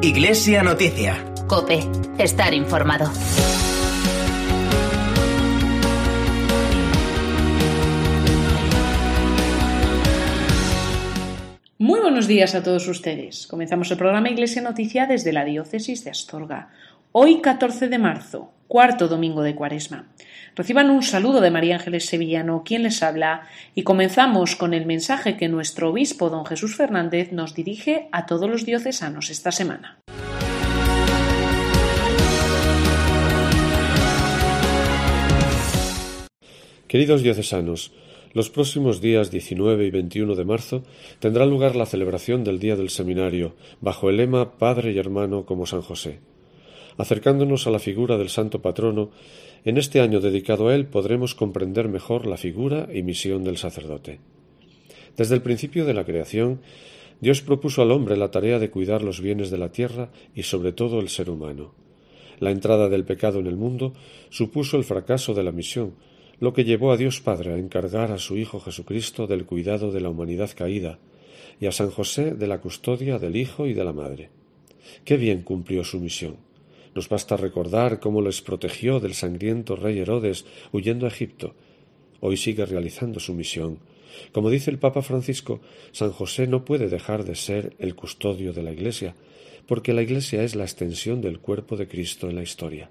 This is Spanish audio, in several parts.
Iglesia Noticia. COPE. Estar informado. Muy buenos días a todos ustedes. Comenzamos el programa Iglesia Noticia desde la Diócesis de Astorga. Hoy, 14 de marzo, cuarto domingo de Cuaresma. Reciban un saludo de María Ángeles Sevillano, quien les habla, y comenzamos con el mensaje que nuestro obispo, don Jesús Fernández, nos dirige a todos los diocesanos esta semana. Queridos diocesanos, los próximos días 19 y 21 de marzo tendrá lugar la celebración del Día del Seminario, bajo el lema Padre y Hermano como San José. Acercándonos a la figura del Santo Patrono, en este año dedicado a él podremos comprender mejor la figura y misión del sacerdote. Desde el principio de la creación, Dios propuso al hombre la tarea de cuidar los bienes de la tierra y sobre todo el ser humano. La entrada del pecado en el mundo supuso el fracaso de la misión, lo que llevó a Dios Padre a encargar a su Hijo Jesucristo del cuidado de la humanidad caída y a San José de la custodia del Hijo y de la Madre. Qué bien cumplió su misión. Nos basta recordar cómo les protegió del sangriento rey Herodes huyendo a Egipto. Hoy sigue realizando su misión. Como dice el Papa Francisco, San José no puede dejar de ser el custodio de la Iglesia, porque la Iglesia es la extensión del cuerpo de Cristo en la historia.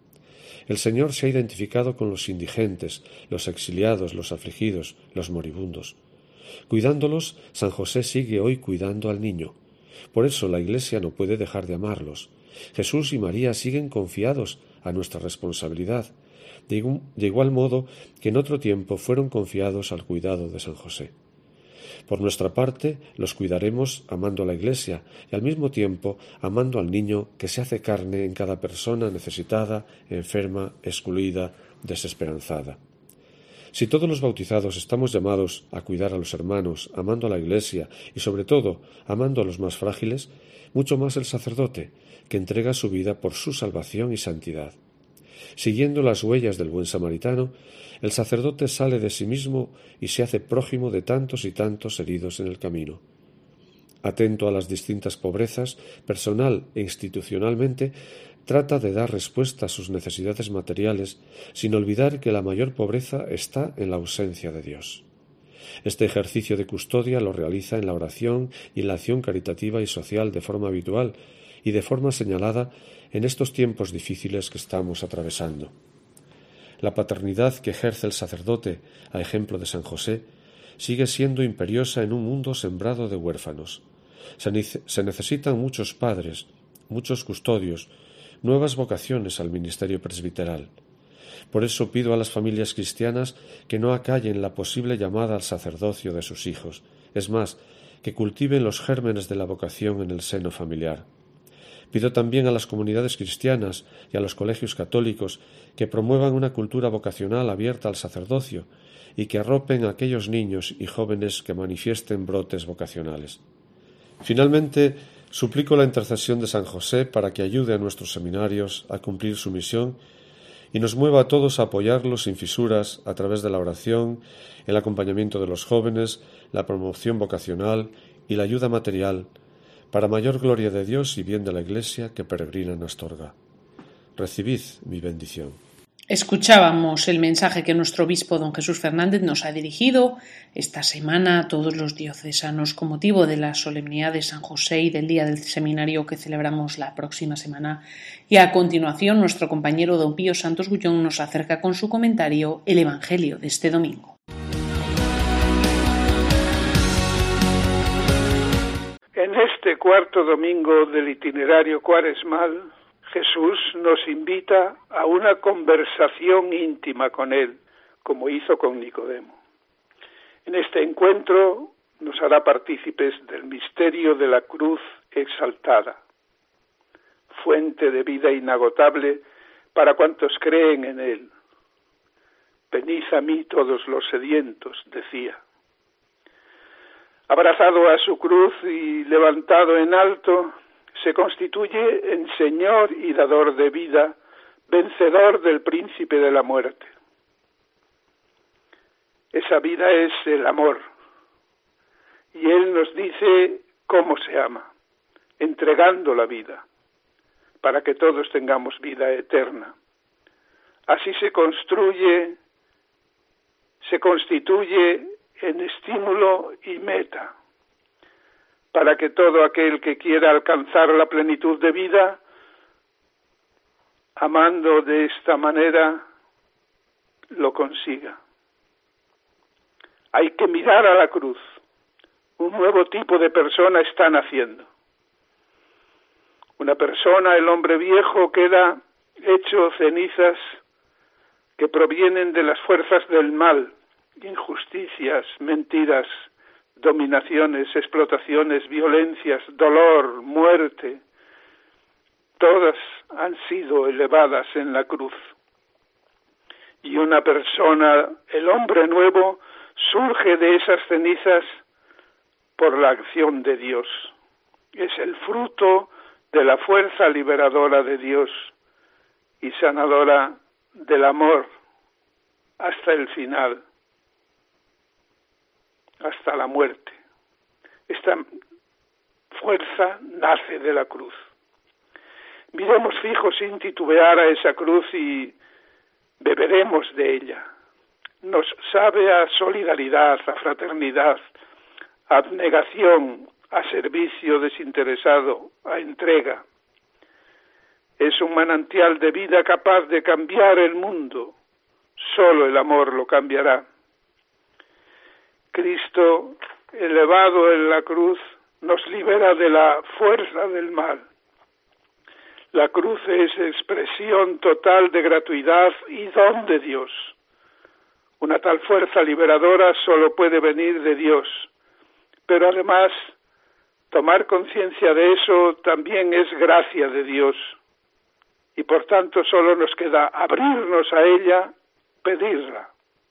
El Señor se ha identificado con los indigentes, los exiliados, los afligidos, los moribundos. Cuidándolos, San José sigue hoy cuidando al niño. Por eso la Iglesia no puede dejar de amarlos. Jesús y María siguen confiados a nuestra responsabilidad, de igual modo que en otro tiempo fueron confiados al cuidado de San José. Por nuestra parte, los cuidaremos amando a la Iglesia y al mismo tiempo amando al niño que se hace carne en cada persona necesitada, enferma, excluida, desesperanzada. Si todos los bautizados estamos llamados a cuidar a los hermanos, amando a la Iglesia y sobre todo amando a los más frágiles, mucho más el sacerdote, que entrega su vida por su salvación y santidad. Siguiendo las huellas del buen samaritano, el sacerdote sale de sí mismo y se hace prójimo de tantos y tantos heridos en el camino. Atento a las distintas pobrezas, personal e institucionalmente, trata de dar respuesta a sus necesidades materiales, sin olvidar que la mayor pobreza está en la ausencia de Dios. Este ejercicio de custodia lo realiza en la oración y en la acción caritativa y social de forma habitual y de forma señalada en estos tiempos difíciles que estamos atravesando. La paternidad que ejerce el sacerdote, a ejemplo de San José, sigue siendo imperiosa en un mundo sembrado de huérfanos. Se necesitan muchos padres, muchos custodios, nuevas vocaciones al ministerio presbiteral. Por eso pido a las familias cristianas que no acallen la posible llamada al sacerdocio de sus hijos, es más, que cultiven los gérmenes de la vocación en el seno familiar. Pido también a las comunidades cristianas y a los colegios católicos que promuevan una cultura vocacional abierta al sacerdocio y que arropen a aquellos niños y jóvenes que manifiesten brotes vocacionales. Finalmente, suplico la intercesión de San José para que ayude a nuestros seminarios a cumplir su misión y nos mueva a todos a apoyarlos sin fisuras a través de la oración, el acompañamiento de los jóvenes, la promoción vocacional y la ayuda material, para mayor gloria de Dios y bien de la Iglesia que peregrina en Astorga. Recibid mi bendición. Escuchábamos el mensaje que nuestro obispo don Jesús Fernández nos ha dirigido esta semana a todos los diocesanos con motivo de la solemnidad de San José y del Día del Seminario que celebramos la próxima semana. Y a continuación nuestro compañero don Pío Santos Gullón nos acerca con su comentario el Evangelio de este domingo. En este cuarto domingo del itinerario cuaresmal, Jesús nos invita a una conversación íntima con Él, como hizo con Nicodemo. En este encuentro nos hará partícipes del misterio de la cruz exaltada, fuente de vida inagotable para cuantos creen en Él. Venid a mí todos los sedientos, decía. Abrazado a su cruz y levantado en alto, se constituye en Señor y dador de vida, vencedor del príncipe de la muerte. Esa vida es el amor, y Él nos dice cómo se ama, entregando la vida, para que todos tengamos vida eterna. Así se constituye en estímulo y meta, para que todo aquel que quiera alcanzar la plenitud de vida, amando de esta manera, lo consiga. Hay que mirar a la cruz. Un nuevo tipo de persona está naciendo. Una persona, el hombre viejo, queda hecho cenizas que provienen de las fuerzas del mal, injusticias, mentiras, dominaciones, explotaciones, violencias, dolor, muerte. Todas han sido elevadas en la cruz. Y una persona, el hombre nuevo, surge de esas cenizas por la acción de Dios. Es el fruto de la fuerza liberadora de Dios y sanadora del amor hasta el final, hasta la muerte. Esta fuerza nace de la cruz. Miremos fijos sin titubear a esa cruz y beberemos de ella. Nos sabe a solidaridad, a fraternidad, a abnegación, a servicio desinteresado, a entrega. Es un manantial de vida capaz de cambiar el mundo. Solo el amor lo cambiará. Cristo, elevado en la cruz, nos libera de la fuerza del mal. La cruz es expresión total de gratuidad y don de Dios. Una tal fuerza liberadora solo puede venir de Dios, pero además tomar conciencia de eso también es gracia de Dios, y por tanto solo nos queda abrirnos a ella, pedirla.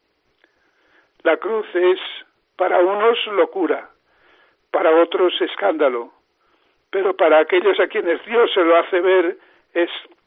La cruz es para unos locura, para otros escándalo, pero para aquellos a quienes Dios se lo hace ver es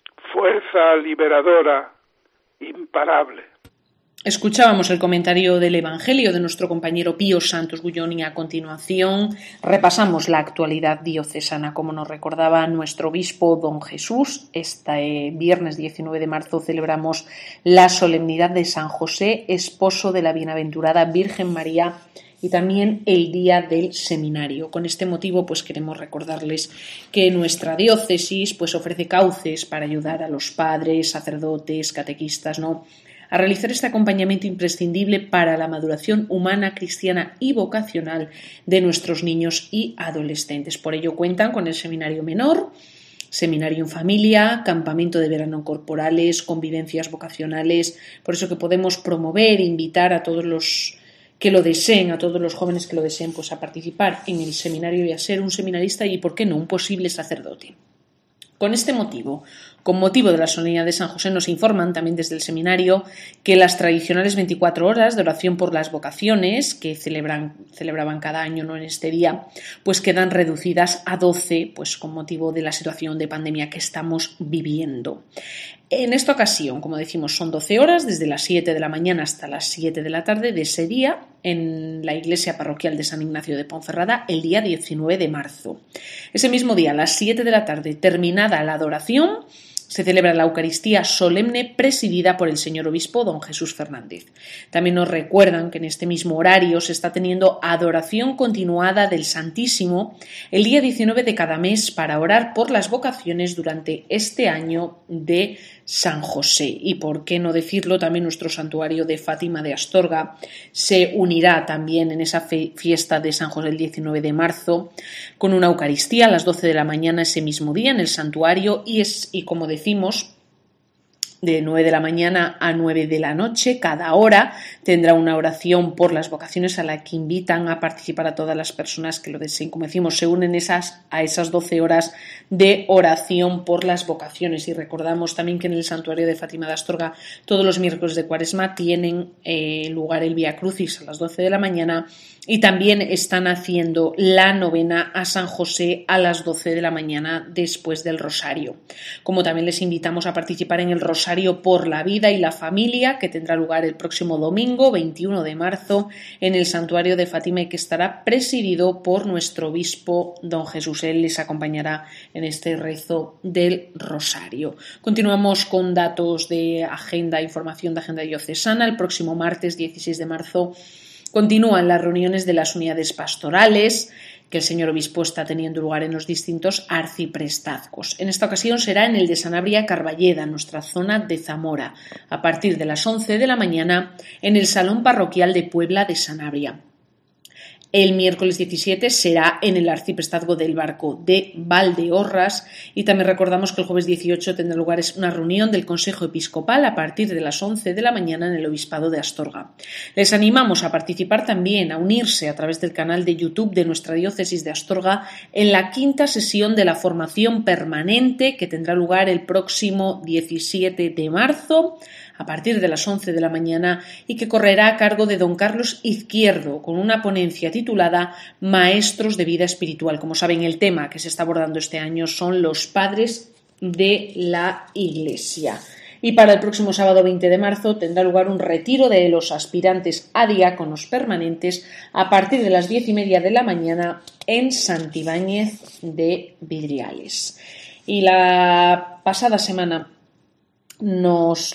fuerza liberadora imparable. Escuchábamos el comentario del Evangelio de nuestro compañero Pío Santos Gullón y a continuación repasamos la actualidad diocesana. Como nos recordaba nuestro obispo don Jesús, este viernes 19 de marzo celebramos la solemnidad de San José, esposo de la bienaventurada Virgen María, y también el día del seminario. Con este motivo pues queremos recordarles que nuestra diócesis pues ofrece cauces para ayudar a los padres, sacerdotes, catequistas, a realizar este acompañamiento imprescindible para la maduración humana, cristiana y vocacional de nuestros niños y adolescentes. Por ello cuentan con el seminario menor, seminario en familia, campamento de verano corporales, convivencias vocacionales. Por eso que podemos promover e invitar a todos los que lo deseen, a todos los jóvenes que lo deseen, pues a participar en el seminario y a ser un seminarista y, ¿por qué no?, un posible sacerdote. Con este motivo, con motivo de la solemnidad de San José, nos informan también desde el seminario que las tradicionales 24 horas de oración por las vocaciones que celebraban cada año en este día, pues quedan reducidas a 12, pues con motivo de la situación de pandemia que estamos viviendo. En esta ocasión, como decimos, son 12 horas, desde las 7 de la mañana hasta las 7 de la tarde de ese día, en la iglesia parroquial de San Ignacio de Ponferrada, el día 19 de marzo. Ese mismo día, a las 7 de la tarde, terminada la adoración, se celebra la Eucaristía solemne presidida por el señor obispo don Jesús Fernández. También nos recuerdan que en este mismo horario se está teniendo adoración continuada del Santísimo el día 19 de cada mes para orar por las vocaciones durante este año de San José. Y por qué no decirlo, también nuestro santuario de Fátima de Astorga se unirá también en esa fiesta de San José el 19 de marzo con una Eucaristía a las 12 de la mañana ese mismo día en el santuario y como decimos, de 9 de la mañana a 9 de la noche, cada hora tendrá una oración por las vocaciones a la que invitan a participar a todas las personas que lo deseen. Como decimos, se unen a esas 12 horas de oración por las vocaciones. Y recordamos también que en el santuario de Fátima de Astorga todos los miércoles de Cuaresma tienen lugar el Vía Crucis a las 12 de la mañana y también están haciendo la novena a San José a las 12 de la mañana después del Rosario. Como también les invitamos a participar en el Rosario Rosario por la Vida y la Familia, que tendrá lugar el próximo domingo 21 de marzo en el Santuario de Fátima y que estará presidido por nuestro obispo don Jesús. Él les acompañará en este rezo del Rosario. Continuamos con datos de agenda, información de agenda diocesana. El próximo martes 16 de marzo continúan las reuniones de las unidades pastorales que el señor obispo está teniendo lugar en los distintos arciprestazgos. En esta ocasión será en el de Sanabria Carballeda, nuestra zona de Zamora, a partir de las 11 de la mañana en el Salón Parroquial de Puebla de Sanabria. El miércoles 17 será en el arciprestazgo del Barco de Valdeorras y también recordamos que el jueves 18 tendrá lugar una reunión del Consejo Episcopal a partir de las 11 de la mañana en el Obispado de Astorga. Les animamos a participar también, a unirse a través del canal de YouTube de nuestra diócesis de Astorga en la quinta sesión de la formación permanente que tendrá lugar el próximo 17 de marzo a partir de las 11 de la mañana y que correrá a cargo de don Carlos Izquierdo con una ponencia titulada Maestros de Vida Espiritual. Como saben, el tema que se está abordando este año son los padres de la Iglesia. Y para el próximo sábado 20 de marzo tendrá lugar un retiro de los aspirantes a diáconos permanentes a partir de las 10:30 de la mañana en Santibáñez de Vidriales. Y la pasada semana nos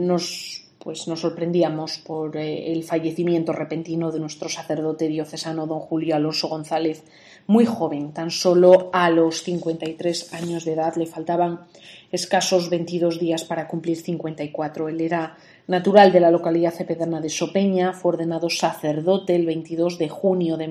sorprendíamos por el fallecimiento repentino de nuestro sacerdote diocesano don Julio Alonso González, muy joven, tan solo a los 53 años de edad, le faltaban escasos 22 días para cumplir 54. Él era natural de la localidad cepederna de Sopeña, fue ordenado sacerdote el 22 de junio de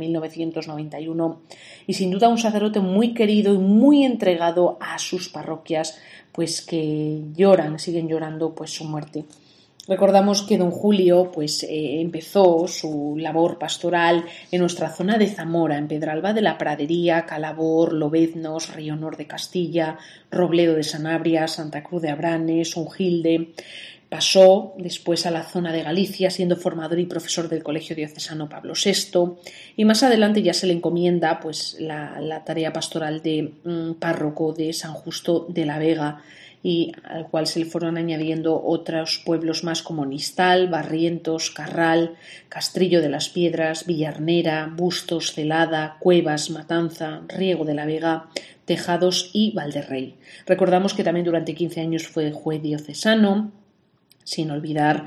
1991 y sin duda un sacerdote muy querido y muy entregado a sus parroquias, pues que siguen llorando pues su muerte. Recordamos que don Julio empezó su labor pastoral en nuestra zona de Zamora, en Pedralba de la Pradería, Calabor, Lobeznos, Río Nor de Castilla, Robledo de Sanabria, Santa Cruz de Abranes, Ungilde. Pasó después a la zona de Galicia, siendo formador y profesor del Colegio Diocesano Pablo VI, y más adelante ya se le encomienda la tarea pastoral de párroco de San Justo de la Vega, y al cual se le fueron añadiendo otros pueblos más como Nistal, Barrientos, Carral, Castrillo de las Piedras, Villarnera, Bustos, Celada, Cuevas, Matanza, Riego de la Vega, Tejados y Valderrey. Recordamos que también durante 15 años fue juez diocesano, sin olvidar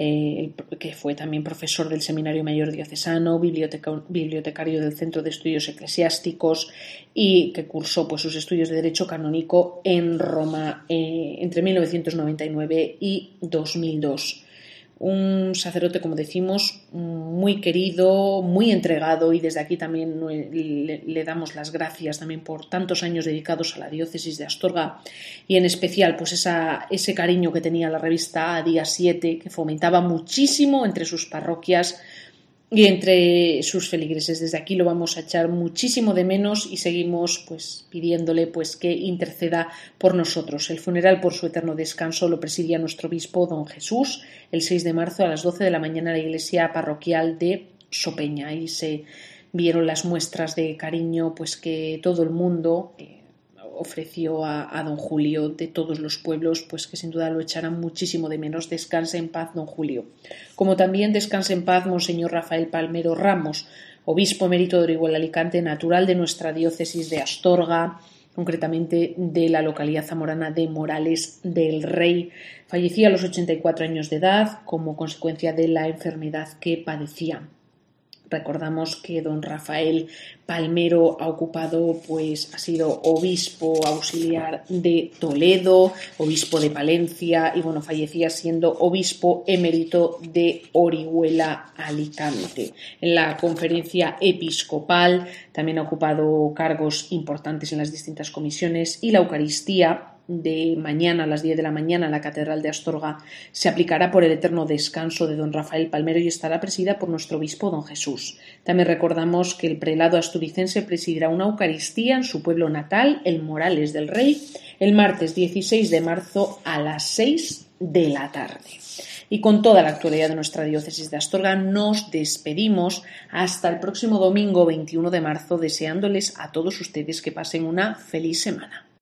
que fue también profesor del Seminario Mayor Diocesano, bibliotecario del Centro de Estudios Eclesiásticos y que cursó sus estudios de Derecho Canónico en Roma entre 1999 y 2002. Un sacerdote, como decimos, muy querido, muy entregado, y desde aquí también le damos las gracias también por tantos años dedicados a la diócesis de Astorga y en especial ese cariño que tenía la revista Día 7, que fomentaba muchísimo entre sus parroquias y entre sus feligreses. Desde aquí lo vamos a echar muchísimo de menos y seguimos pidiéndole que interceda por nosotros. El funeral por su eterno descanso lo presidía nuestro obispo don Jesús el 6 de marzo a las 12 de la mañana en la iglesia parroquial de Sopeña. Ahí se vieron las muestras de cariño que todo el mundo ofreció a don Julio, de todos los pueblos, que sin duda lo echarán muchísimo de menos. Descanse en paz don Julio. Como también descanse en paz monseñor Rafael Palmero Ramos, obispo emérito de Orihuela Alicante, natural de nuestra diócesis de Astorga, concretamente de la localidad zamorana de Morales del Rey. Fallecía a los 84 años de edad como consecuencia de la enfermedad que padecía. Recordamos que don Rafael Palmero ha sido obispo auxiliar de Toledo, obispo de Palencia y fallecía siendo obispo emérito de Orihuela Alicante. En la conferencia episcopal también ha ocupado cargos importantes en las distintas comisiones y la Eucaristía de mañana a las 10 de la mañana en la Catedral de Astorga se aplicará por el eterno descanso de don Rafael Palmero y estará presidida por nuestro obispo don Jesús. También recordamos que el prelado asturicense presidirá una Eucaristía en su pueblo natal, el Morales del Rey, el martes 16 de marzo a las 6 de la tarde. Y con toda la actualidad de nuestra diócesis de Astorga nos despedimos hasta el próximo domingo 21 de marzo, deseándoles a todos ustedes que pasen una feliz semana.